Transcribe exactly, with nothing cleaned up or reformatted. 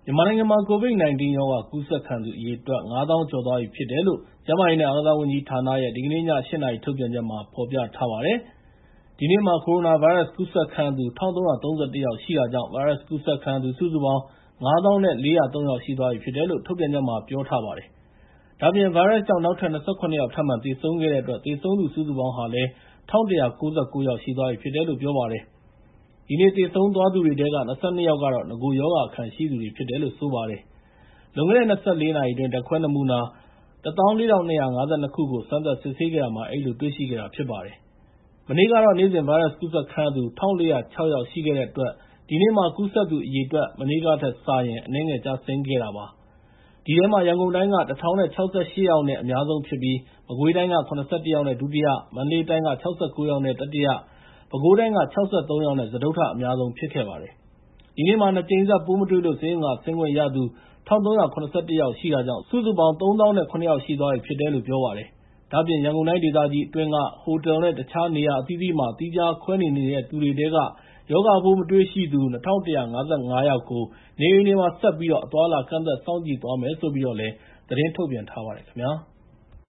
မြန်မာနိုင်ငံမှာ ကိုဗစ် ၁၉ ရောဂါကူးစက်ခံသူအရေအတွက် ငါးသောင်းကျော်သွားပြီဖြစ်တယ်လို့ ကျန်းမာရေးနဲ့ အားကစားဝန်ကြီးဌာနရဲ့ ဒီကနေ့ည ၈ နာရီ ထုတ်ပြန်ချက်မှာ ဖော်ပြထားပါတယ်။ ဒီနေ့မှာ ကိုရိုနာဗိုင်းရပ်စ်ကူးစက်ခံရသူ ၁၃၃၁ ယောက်ရှိတာကြောင့် ဗိုင်းရပ်စ်ကူးစက်ခံရသူ စုစုပေါင်း ငါးသောင်း ၄၀၃ ယောက်ရှိသွားပြီဖြစ်တယ်လို့ ထုတ်ပြန်ချက်မှာ ပြောထားပါတယ်။ ဒါ့အပြင် ဗိုင်းရပ်စ်ကြောင့် နောက်ထပ် ၂၇ ယောက် ထပ်မံသေဆုံးခဲ့တဲ့အတွက် သေဆုံးသူစုစုပေါင်းဟာလည်း ၁၁၉၉ ယောက်ရှိသွားပြီဖြစ်တယ်လို့ ပြောပါတယ်။ ဒီနေ့ သေဆုံးသွားသူတွေထဲက ၂၂ ယောက်ကတော့ နဂိုရောဂါအခံရှိသူတွေဖြစ်တယ်လို့ ဆိုပါတယ်။ လွန်ခဲ့တဲ့ ၂၄ နာရီအတွင်း ဓာတ်ခွဲနမူနာ ၁၄,၂၅၂ ခုကို စမ်းသပ်စစ်ဆေးခဲ့တာမှာ အဲဒီလိုတွေ့ရှိခဲ့တာဖြစ်ပါတယ်။ မနေ့ကတော့ နေ့စဉ်ဗိုင်းရပ်စ်ကူးစက်ခံရသူ ၁,၄၀၆ ယောက်ရှိခဲ့တဲ့အတွက် ဒီနေ့မှာ ကူးစက်သူအရေအတွက် မနေ့ကထက်စာရင် အနည်းငယ်ကျဆင်းခဲ့တာပါ။ ဒီထဲမှာ ရန်ကုန်တိုင်းက ၁,၀၆၈ ယောက်နဲ့ အများဆုံးဖြစ်ပြီး မကွေးတိုင်းက ၇၁ ယောက်နဲ့ ဒုတိယ၊ မန္တလေးတိုင်းက ၆၉ ယောက်နဲ့ တတိယ၊ ပဲခူးတိုင်းက ၆၃ ယောက်နဲ့ စတုတ္ထအများဆုံးဖြစ်ခဲ့ပါတယ်။ ဒီနေ့မှာ ၂ ကြိမ်ဆက် ပိုးမတွေ့လို့ ဆေးရုံကဆင်းခွင့်ရသူ ၁,၃၇၁ ယောက်ရှိတာကြောင့် စုစုပေါင်း ၃၀,၀၀၇ ယောက်ရှိသွားပြီဖြစ်တယ်လို့ ပြောပါတယ်။ ဒါ့အပြင် ရန်ကုန်တိုင်းဒေသကြီးအတွင်းက ဟိုတယ်နဲ့ တခြားနေရာအသီးသီးမှာ သီးခြားခွဲနေနေတဲ့သူတွေထဲက ရောဂါပိုးမတွေ့ရှိသူ ၂,၁၅၅ ယောက်ကို နေအိမ်တွေမှာ ဆက်ပြီးတော့ အသွားအလာ ကန့်သတ်စောင့်ကြည့်သွားမယ်လို့ သတင်းထုတ်ပြန်ထားပါတယ်ခင်ဗျာ။